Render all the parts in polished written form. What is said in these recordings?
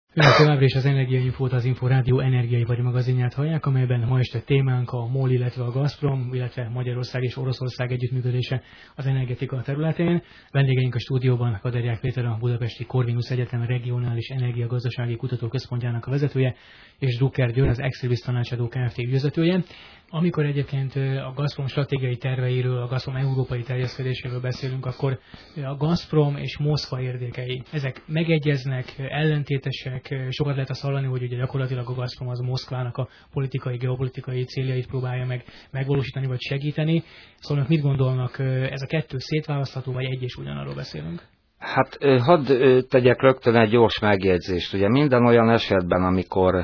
Önök továbbra is az Energiainfót, az Inforádió energiaipari magazinját hallják, amelyben ma este témánk a MOL, illetve a Gazprom, illetve Magyarország és Oroszország együttműködése az energetika területén. Vendégeink a stúdióban Kaderják Péter, a Budapesti Corvinus Egyetem Regionális Energiagazdasági Kutatóközpontjának a vezetője, és Drucker György, az Excelvis Tanácsadó Kft. Ügyvezetője. Amikor egyébként a Gazprom stratégiai terveiről, a Gazprom európai terjeszkedéséről beszélünk, akkor a Gazprom és Moszkva érdekei, ezek megegyeznek, ellentétesek, sokat lehet azt hallani, hogy ugye gyakorlatilag a Gazprom az Moszkvának a politikai, geopolitikai céljait próbálja megvalósítani vagy segíteni. Szóval mit gondolnak, ez a kettő szétválasztható, vagy egy és ugyanarról beszélünk? Hát hadd tegyek rögtön egy gyors megjegyzést. Ugye minden olyan esetben, amikor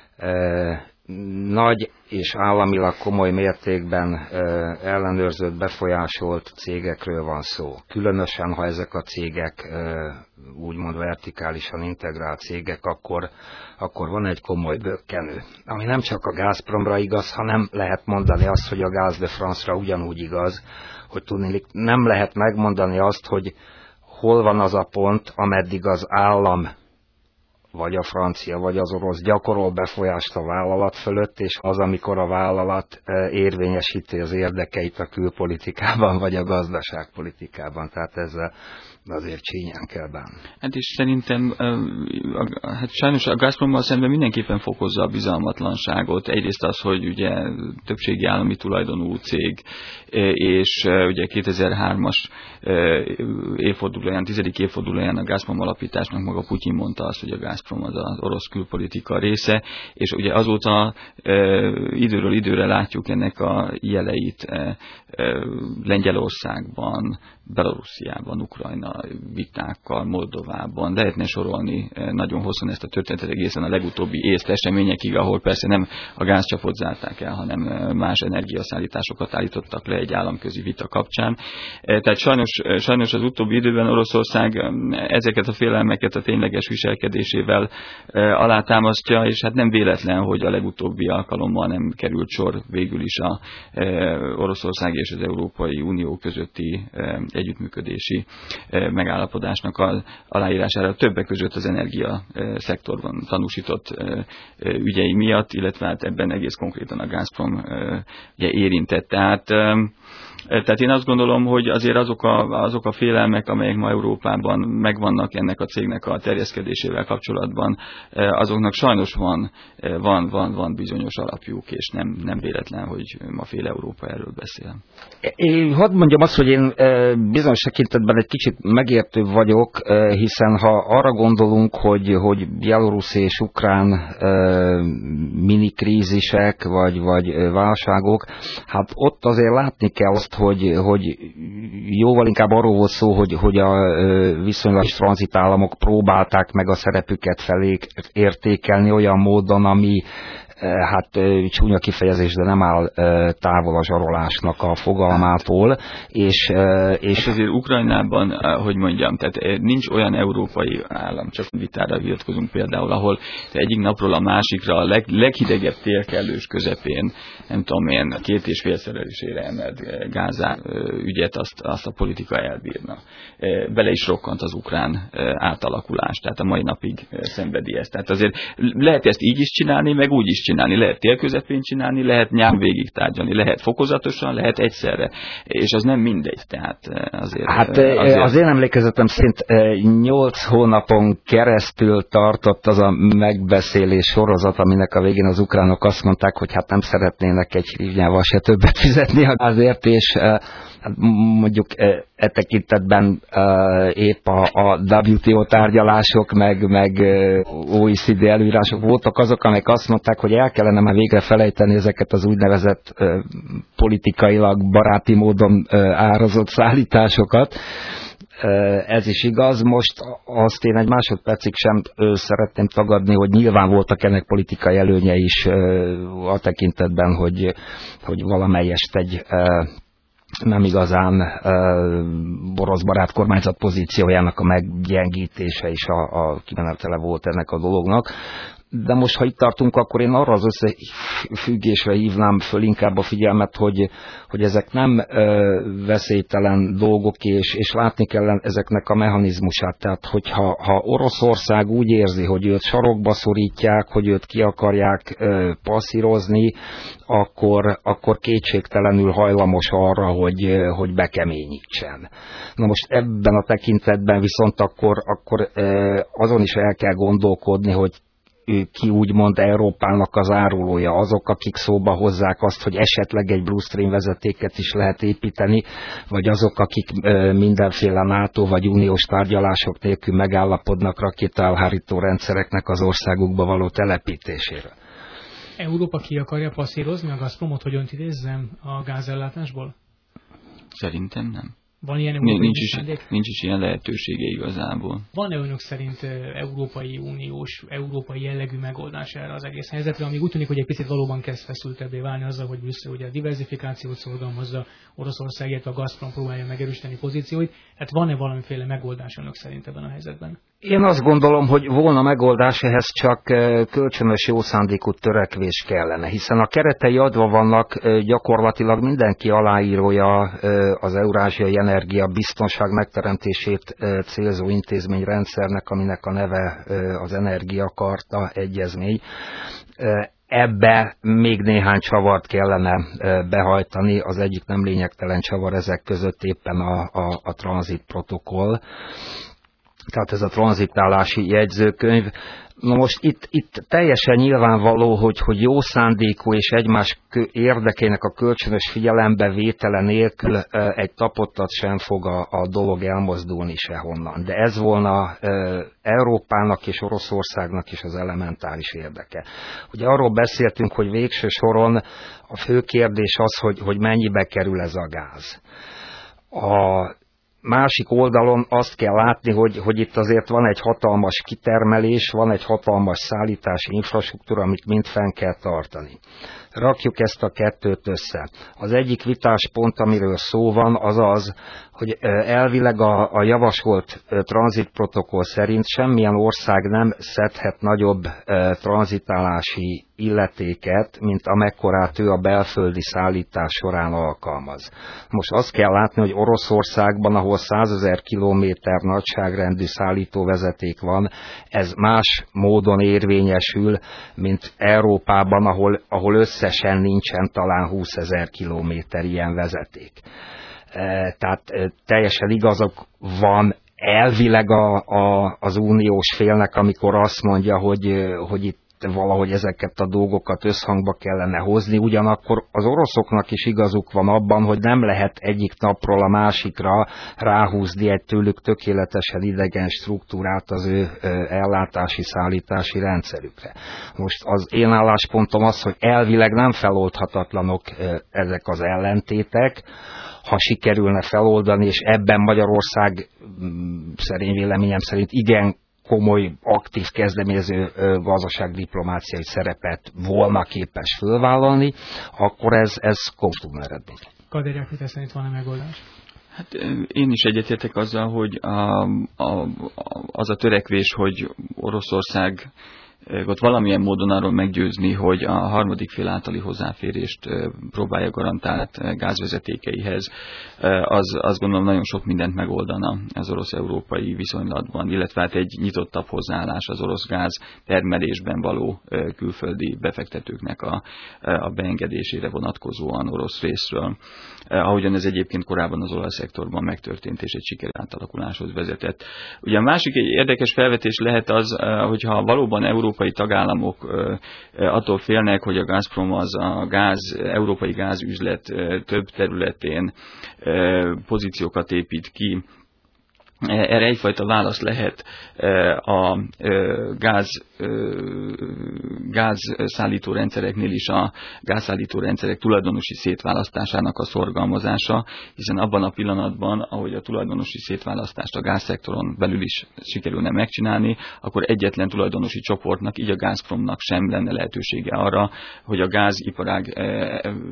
nagy és államilag komoly mértékben ellenőrzött, befolyásolt cégekről van szó. Különösen, ha ezek a cégek úgymond vertikálisan integrált cégek, akkor van egy komoly bökkenő. Ami nem csak a Gazpromra igaz, hanem lehet mondani azt, hogy a Gaz de France-ra ugyanúgy igaz, hogy tudni, nem lehet megmondani azt, hogy hol van az a pont, ameddig az állam, vagy a francia, vagy az orosz gyakorol befolyást a vállalat fölött, és az, amikor a vállalat érvényesíti az érdekeit a külpolitikában, vagy a gazdaságpolitikában. Tehát ezzel azért csínyán kell bánni. Hát és szerintem, hát sajnos a Gazprommal szemben mindenképpen fokozza a bizalmatlanságot. Egyrészt az, hogy ugye többségi állami tulajdonú cég, és ugye 2003-as évfordulóján, 10. évfordulóján a Gazprom alapításnak maga Putyin mondta azt, hogy a Gazprom az orosz külpolitika része, és ugye azóta időről időre látjuk ennek a jeleit Lengyelországban, Belarusziában, Ukrajna vitákkal, Moldovában. Lehetne sorolni nagyon hosszan ezt a történetet egészen a legutóbbi észt eseményekig, ahol persze nem a gázcsapot zárták el, hanem más energiaszállításokat állítottak le egy államközi vita kapcsán. Tehát sajnos az utóbbi időben Oroszország ezeket a félelmeket a tényleges viselkedésével alátámasztja, és hát nem véletlen, hogy a legutóbbi alkalommal nem került sor végül is a Oroszország és az Európai Unió közötti együttműködési megállapodásnak aláírására, többek között az energia szektorban tanúsított ügyei miatt, illetve hát ebben egész konkrétan a Gazprom ugye érintett. Tehát én azt gondolom, hogy azért azok a félelmek, amelyek ma Európában megvannak ennek a cégnek a terjeszkedésével kapcsolatban, azoknak sajnos van bizonyos alapjuk, és nem véletlen, hogy ma fél Európa erről beszél. Én hadd mondjam azt, hogy én bizonyos tekintetben egy kicsit megértő vagyok, hiszen ha arra gondolunk, hogy Belarus és ukrán minikrízisek vagy válságok, hát ott azért látni kell azt, hogy jóval inkább arról volt szó, hogy a viszonylag tranzitállamok próbálták meg a szerepüket felé értékelni olyan módon, ami hát csúnya kifejezés, de nem áll távol a zsarolásnak a fogalmától. És azért Ukrajnában, hogy mondjam, tehát nincs olyan európai állam, csak vitára hivatkozunk például, ahol egyik napról a másikra a leghidegebb télkellős közepén, nem tudom én, 2,5-szerelésére emelt Gázá ügyet azt a politika elbírna. Bele is rokkant az ukrán átalakulás, tehát a mai napig szenvedi ezt. Tehát azért lehet ezt így is csinálni, meg úgy is csinálni. Lehet tél közepén csinálni, lehet nyár végig tárgyalni, lehet fokozatosan, lehet egyszerre. És az nem mindegy. Tehát azért... az én emlékezetem szerint 8 hónapon keresztül tartott az a megbeszélés sorozat, aminek a végén az ukránok azt mondták, hogy hát nem szeretnének egy hrivnyával se többet fizetni azért, és mondjuk tekintetben épp a WTO tárgyalások, meg OECD előírások voltak azok, amelyek azt mondták, hogy el kellene már végre felejteni ezeket az úgynevezett politikailag baráti módon árazott szállításokat. Ez is igaz. Most azt én egy másodpercig sem szeretném tagadni, hogy nyilván voltak ennek politikai előnye is a tekintetben, hogy valamelyest egy nem igazán orosz barát kormányzat pozíciójának a meggyengítése is a kimenetele volt ennek a dolognak. De most, ha itt tartunk, akkor én arra az összefüggésre hívnám föl inkább a figyelmet, hogy ezek nem veszélytelen dolgok, és látni kell ezeknek a mechanizmusát. Tehát, hogyha Oroszország úgy érzi, hogy őt sarokba szorítják, hogy őt ki akarják passzírozni, akkor kétségtelenül hajlamos arra, hogy bekeményítsen. Na most ebben a tekintetben viszont akkor azon is el kell gondolkodni, hogy ki úgymond Európának az árulója, azok, akik szóba hozzák azt, hogy esetleg egy Blue Stream vezetéket is lehet építeni, vagy azok, akik mindenféle NATO vagy uniós tárgyalások nélkül megállapodnak rakétaelhárító rendszereknek az országukba való telepítésére. Európa ki akarja passzírozni a Gazpromot, hogy önt idézzem a gázellátásból? Szerintem nem. Van ilyen nincs is ilyen lehetősége igazából. Van-e önök szerint Európai Uniós, európai jellegű megoldás erre az egész helyzetre, amíg úgy tűnik, hogy egy picit valóban kezd feszültebbé válni azzal, hogy Brüsszel ugye a diversifikációt szorgalmazza, Oroszország, illetve a Gazprom próbálja megerősíteni pozícióit. Tehát van-e valamiféle megoldás önök szerint ebben a helyzetben? Én azt gondolom, hogy volna megoldás, ehhez csak kölcsönös jó szándékú törekvés kellene, hiszen a keretei adva vannak, gyakorlatilag mindenki aláírója az Eurázsiai Energia biztonság megteremtését célzó intézményrendszernek, aminek a neve az Energiakarta egyezmény. Ebbe még néhány csavart kellene behajtani, az egyik nem lényegtelen csavar ezek között éppen a tranzit protokoll. Tehát ez a tranzitálási jegyzőkönyv. Na most itt teljesen nyilvánvaló, hogy jó szándékú és egymás érdekének a kölcsönös figyelembevétele nélkül egy tapottat sem fog a dolog elmozdulni sehonnan. De ez volna Európának és Oroszországnak is az elementáris érdeke. Ugye arról beszéltünk, hogy végső soron a fő kérdés az, hogy mennyibe kerül ez a gáz. A másik oldalon azt kell látni, hogy itt azért van egy hatalmas kitermelés, van egy hatalmas szállítási infrastruktúra, amit mind fenn kell tartani. Rakjuk ezt a kettőt össze. Az egyik vitáspont, amiről szó van, az, hogy elvileg a javasolt tranzitprotokoll szerint semmilyen ország nem szedhet nagyobb tranzitálási illetéket, mint amekkorát ő a belföldi szállítás során alkalmaz. Most azt kell látni, hogy Oroszországban, ahol 100 000 kilométer nagyságrendű szállítóvezeték van, ez más módon érvényesül, mint Európában, ahol összesen nincsen talán 20 000 kilométer ilyen vezeték. Tehát teljesen igazak van elvileg az uniós félnek, amikor azt mondja, hogy itt valahogy ezeket a dolgokat összhangba kellene hozni, ugyanakkor az oroszoknak is igazuk van abban, hogy nem lehet egyik napról a másikra ráhúzni egy tőlük tökéletesen idegen struktúrát az ő ellátási, szállítási rendszerükre. Most az én álláspontom az, hogy elvileg nem feloldhatatlanok ezek az ellentétek, ha sikerülne feloldani, és ebben Magyarország szerény véleményem szerint igen komoly, aktív kezdeményező gazdaságdiplomáciai szerepet volna képes fölvállalni, akkor ez konstruktív eredmény. Kader Jakab szerint van-e megoldás? Hát én is egyetértek azzal, hogy az a törekvés, hogy Oroszország ott valamilyen módon arról meggyőzni, hogy a harmadik fél általi hozzáférést próbálja garantált gázvezetékeihez, azt gondolom nagyon sok mindent megoldana az orosz-európai viszonylatban, illetve hát egy nyitottabb hozzáállás az orosz gáz termelésben való külföldi befektetőknek a beengedésére vonatkozóan orosz részről. Ahogyan ez egyébként korábban az olajszektorban megtörtént és egy siker átalakuláshoz vezetett. Ugye a másik egy érdekes felvetés lehet az, hogyha valóban európai tagállamok attól félnek, hogy a Gazprom az a európai gázüzlet több területén pozíciókat épít ki. Erre egyfajta válasz lehet a gázszállító rendszereknél is a gázszállító rendszerek tulajdonosi szétválasztásának a szorgalmazása, hiszen abban a pillanatban, ahogy a tulajdonosi szétválasztást a gázszektoron belül is sikerülne megcsinálni, akkor egyetlen tulajdonosi csoportnak, így a Gazpromnak sem lenne lehetősége arra, hogy a gáziparág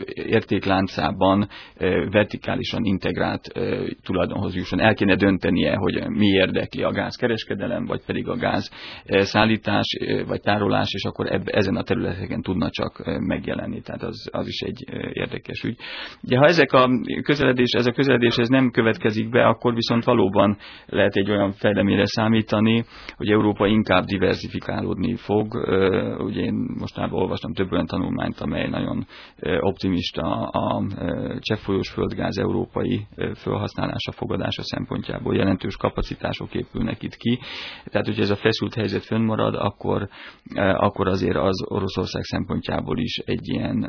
értékláncában vertikálisan integrált tulajdonhoz jusson. El kéne döntenie, hogy mi érdekli, a gázkereskedelem, vagy pedig a gáz szállítás, vagy tárolás, és akkor ezen a területeken tudna csak megjelenni. Tehát az is egy érdekes ügy. De ha ez a közeledés ez nem következik be, akkor viszont valóban lehet egy olyan fejleményre számítani, hogy Európa inkább diversifikálódni fog. Ugye én mostában olvastam több olyan tanulmányt, amely nagyon optimista a cseppfolyós földgáz európai felhasználása, fogadása szempontjából. Jelentős kapacitások épülnek itt ki. Tehát, hogyha ez a feszült helyzet fönnmarad, akkor azért az Oroszország szempontjából is egy ilyen,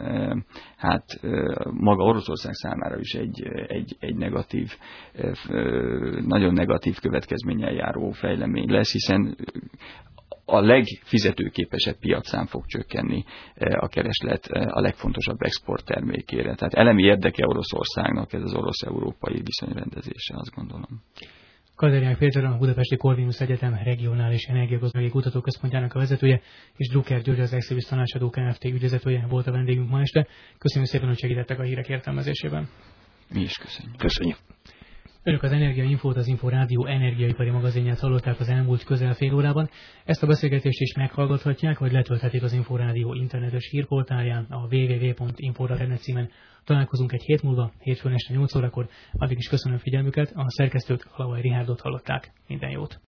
maga Oroszország számára is egy negatív, nagyon negatív következménnyel járó fejlemény lesz, hiszen a legfizetőképesebb piacán fog csökkenni a kereslet a legfontosabb exporttermékére. Tehát elemi érdeke Oroszországnak ez az orosz-európai viszonyrendezése, azt gondolom. Kazariák Péter, a Budapesti Corvinus Egyetem Regionális Energiagazdasági Kutatóközpontjának a vezetője, és Drucker György, az Exhibis Tanácsadó Kft. Ügyvezetője volt a vendégünk ma este. Köszönjük szépen, hogy segítettek a hírek értelmezésében. Mi is köszönjük. Köszönjük. Önök az Energiainfót, az Inforádió energiaipari magazinját hallották az elmúlt közel fél órában. Ezt a beszélgetést is meghallgathatják, vagy letölthetik az Inforádió internetes hírportálján, a www.info.net címen. Találkozunk egy hét múlva, hétfőn este 8 órakor. Addig is köszönöm figyelmüket, a szerkesztőt, Halavai Rihárdot hallották. Minden jót!